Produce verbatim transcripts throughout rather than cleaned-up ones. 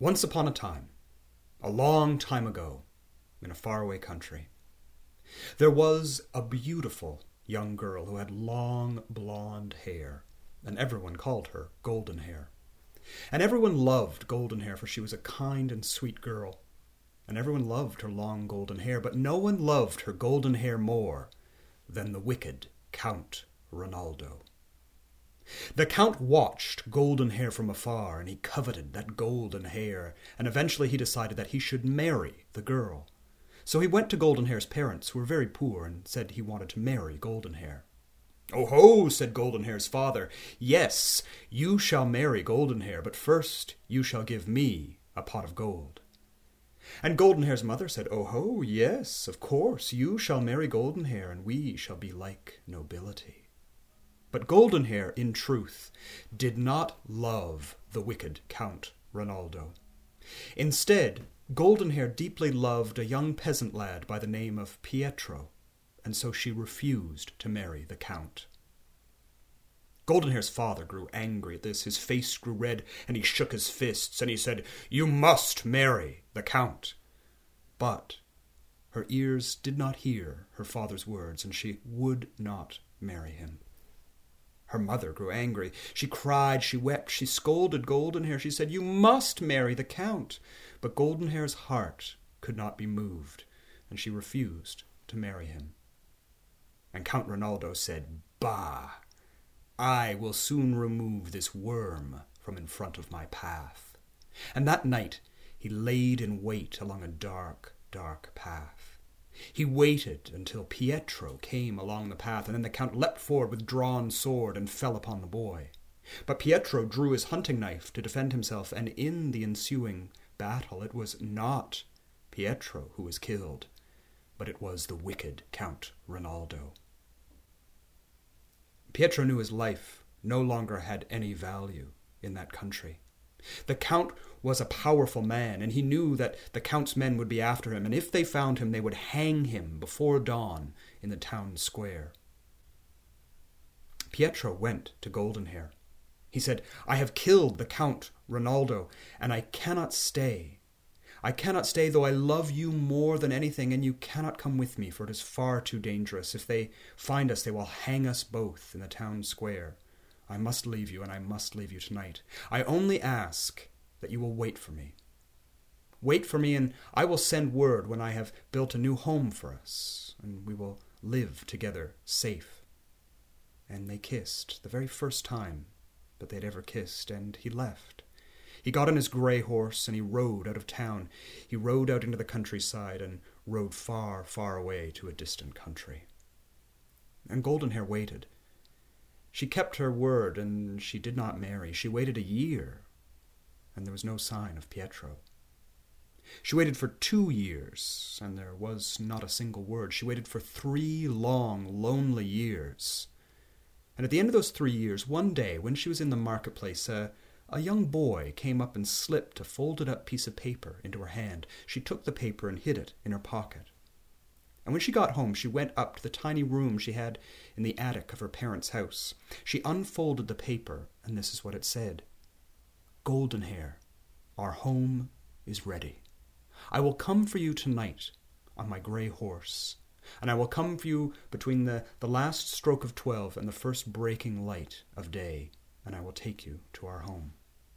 Once upon a time, a long time ago, in a faraway country, there was a beautiful young girl who had long blonde hair, and everyone called her Golden Hair. And everyone loved Golden Hair, for she was a kind and sweet girl, and everyone loved her long golden hair, but no one loved her golden hair more than the wicked Count Renaldo. The Count watched Golden Hair from afar, and he coveted that golden hair, and eventually he decided that he should marry the girl. So he went to Golden Hair's parents, who were very poor, and said he wanted to marry Golden Hair. "Oh ho," said Golden Hair's father, "yes, you shall marry Golden Hair, but first you shall give me a pot of gold." And Golden Hair's mother said, "Oh ho, yes, of course, you shall marry Golden Hair, and we shall be like nobility." But Golden Hair, in truth, did not love the wicked Count Renaldo. Instead, Golden Hair deeply loved a young peasant lad by the name of Pietro, and so she refused to marry the Count. Golden Hair's father grew angry at this. His face grew red, and he shook his fists, and he said, "You must marry the Count." But her ears did not hear her father's words, and she would not marry him. Her mother grew angry. She cried, she wept, she scolded Golden Hair. She said, "You must marry the Count." But Golden Hair's heart could not be moved, and she refused to marry him. And Count Renaldo said, "Bah! I will soon remove this worm from in front of my path." And that night he laid in wait along a dark, dark path. He waited until Pietro came along the path, and then the Count leapt forward with drawn sword and fell upon the boy. But Pietro drew his hunting knife to defend himself, and in the ensuing battle it was not Pietro who was killed, but it was the wicked Count Renaldo. Pietro knew his life no longer had any value in that country. The Count was a powerful man, and he knew that the Count's men would be after him, and if they found him, they would hang him before dawn in the town square. Pietro went to Golden Hair. He said, "I have killed the Count Renaldo, and I cannot stay. I cannot stay, though I love you more than anything, and you cannot come with me, for it is far too dangerous. If they find us, they will hang us both in the town square. I must leave you, and I must leave you tonight. I only ask that you will wait for me. Wait for me, and I will send word when I have built a new home for us, and we will live together safe." And they kissed, the very first time that they'd ever kissed, and he left. He got on his grey horse, and he rode out of town. He rode out into the countryside, and rode far, far away to a distant country. And Golden Hair waited. She kept her word, and she did not marry. She waited a year, and there was no sign of Pietro. She waited for two years, and there was not a single word. She waited for three long, lonely years. And at the end of those three years, one day, when she was in the marketplace, a, a young boy came up and slipped a folded-up piece of paper into her hand. She took the paper and hid it in her pocket. And when she got home, she went up to the tiny room she had in the attic of her parents' house. She unfolded the paper, and this is what it said. "Golden Hair, our home is ready. I will come for you tonight on my grey horse, and I will come for you between the, the last stroke of twelve and the first breaking light of day, and I will take you to our home."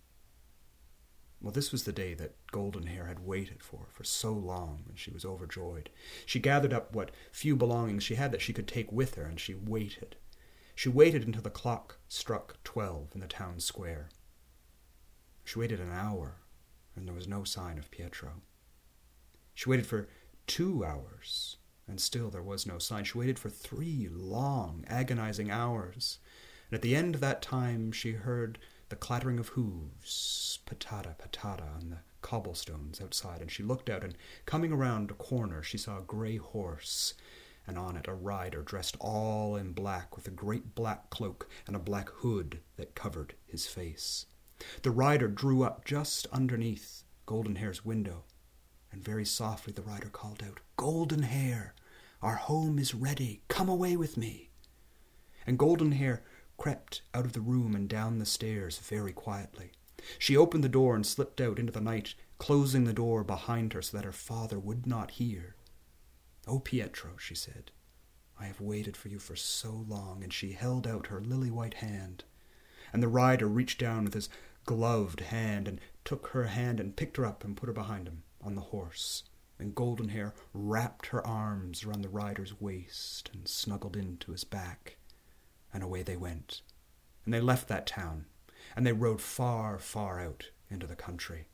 Well, this was the day that Golden Hair had waited for, for so long, and she was overjoyed. She gathered up what few belongings she had that she could take with her, and she waited. She waited until the clock struck twelve in the town square. She waited an hour, and there was no sign of Pietro. She waited for two hours, and still there was no sign. She waited for three long, agonizing hours, and at the end of that time she heard the clattering of hooves, patata, patata, on the cobblestones outside, and she looked out, and coming around a corner she saw a grey horse, and on it a rider dressed all in black, with a great black cloak and a black hood that covered his face. The rider drew up just underneath Golden Hair's window, and very softly the rider called out, "Golden Hair, our home is ready. Come away with me." And Golden Hair crept out of the room and down the stairs very quietly. She opened the door and slipped out into the night, closing the door behind her so that her father would not hear. "Oh, Pietro," she said, "I have waited for you for so long," and she held out her lily-white hand. And the rider reached down with his gloved hand and took her hand and picked her up and put her behind him on the horse. And Goldenhair wrapped her arms around the rider's waist and snuggled into his back. And away they went. And they left that town, and they rode far, far out into the country.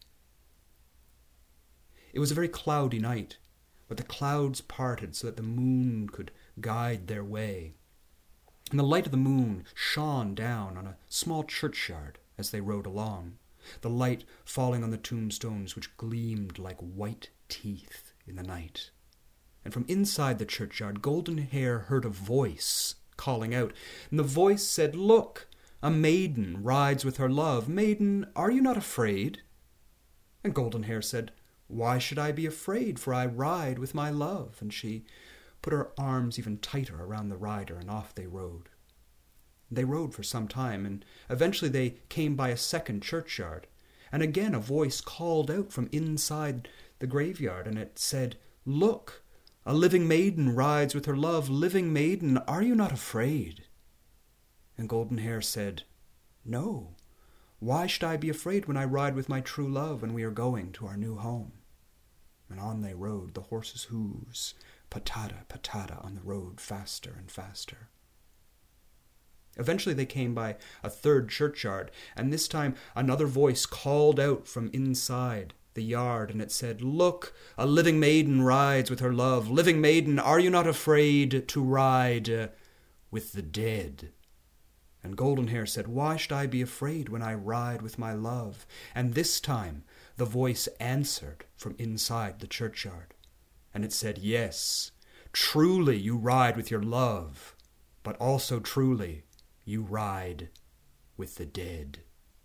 It was a very cloudy night, but the clouds parted so that the moon could guide their way. And the light of the moon shone down on a small churchyard as they rode along, the light falling on the tombstones which gleamed like white teeth in the night. And from inside the churchyard, Goldenhair heard a voice calling out, and the voice said, "Look, a maiden rides with her love. Maiden, are you not afraid?" And Goldenhair said, "Why should I be afraid, for I ride with my love?" And she put her arms even tighter around the rider, and off they rode. They rode for some time, and eventually they came by a second churchyard, and again a voice called out from inside the graveyard, and it said, "Look, a living maiden rides with her love. Living maiden, are you not afraid?" And Goldenhair said, "No, why should I be afraid when I ride with my true love and we are going to our new home?" And on they rode, the horses' hooves, patata, patata on the road, faster and faster. Eventually they came by a third churchyard, and this time another voice called out from inside the yard, and it said, "Look, a living maiden rides with her love. Living maiden, are you not afraid to ride uh, with the dead?" And Goldenhair said, "Why should I be afraid when I ride with my love?" And this time the voice answered from inside the churchyard, and it said, "Yes, truly you ride with your love, but also truly you ride with the dead."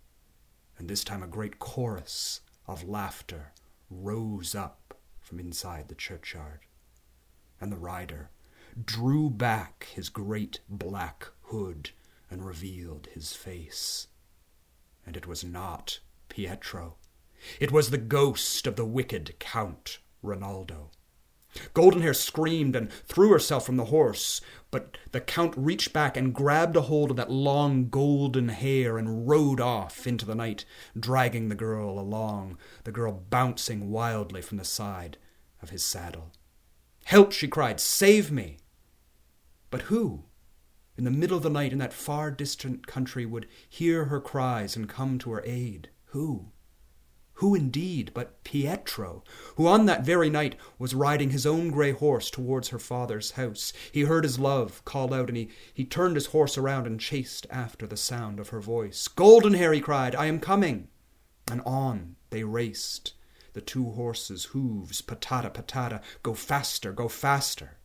And this time a great chorus of laughter rose up from inside the churchyard, and the rider drew back his great black hood and revealed his face. And it was not Pietro. It was the ghost of the wicked Count Rinaldo. Goldenhair screamed and threw herself from the horse, but the Count reached back and grabbed a hold of that long golden hair and rode off into the night, dragging the girl along, the girl bouncing wildly from the side of his saddle. "Help!" she cried. "Save me!" But who, in the middle of the night in that far distant country, would hear her cries and come to her aid? Who? Who indeed but Pietro, who on that very night was riding his own grey horse towards her father's house. He heard his love call out, and he, he turned his horse around and chased after the sound of her voice. "Goldenhair," he cried, "I am coming!" And on they raced, the two horses' hooves, patata, patata, go faster, go faster.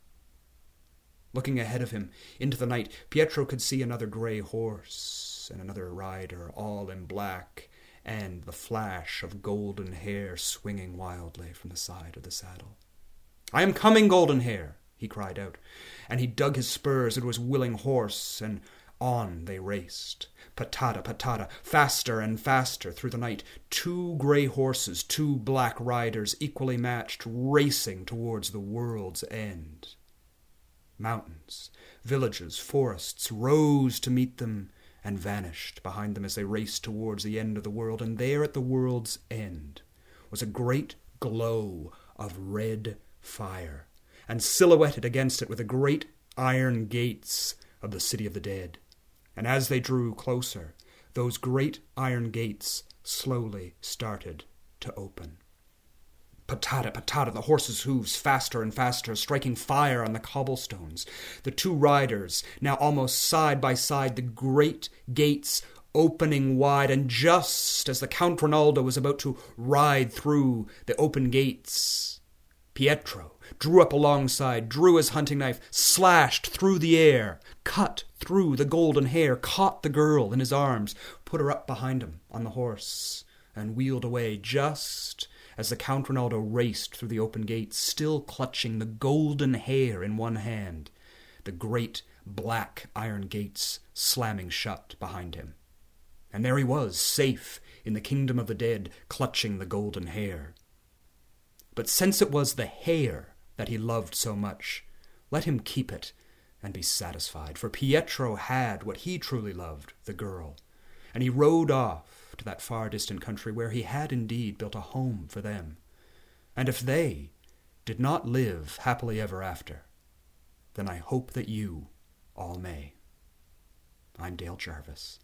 Looking ahead of him into the night, Pietro could see another grey horse and another rider, all in black, and the flash of golden hair swinging wildly from the side of the saddle. "I am coming, Goldenhair," he cried out, and he dug his spurs into his willing horse, and on they raced. Patata, patata, faster and faster through the night, two grey horses, two black riders, equally matched, racing towards the world's end. Mountains, villages, forests rose to meet them and vanished behind them as they raced towards the end of the world, and there at the world's end was a great glow of red fire, and silhouetted against it were the great iron gates of the city of the dead. And as they drew closer, those great iron gates slowly started to open. Patata, patata, the horses' hooves faster and faster, striking fire on the cobblestones. The two riders, now almost side by side, the great gates opening wide, and just as the Count Rinaldo was about to ride through the open gates, Pietro drew up alongside, drew his hunting knife, slashed through the air, cut through the golden hair, caught the girl in his arms, put her up behind him on the horse, and wheeled away just as the Count Rinaldo raced through the open gates, still clutching the golden hair in one hand, the great black iron gates slamming shut behind him. And there he was, safe in the kingdom of the dead, clutching the golden hair. But since it was the hair that he loved so much, let him keep it and be satisfied, for Pietro had what he truly loved, the girl, and he rode off to that far distant country where he had indeed built a home for them. And if they did not live happily ever after, then I hope that you all may. I'm Dale Jarvis.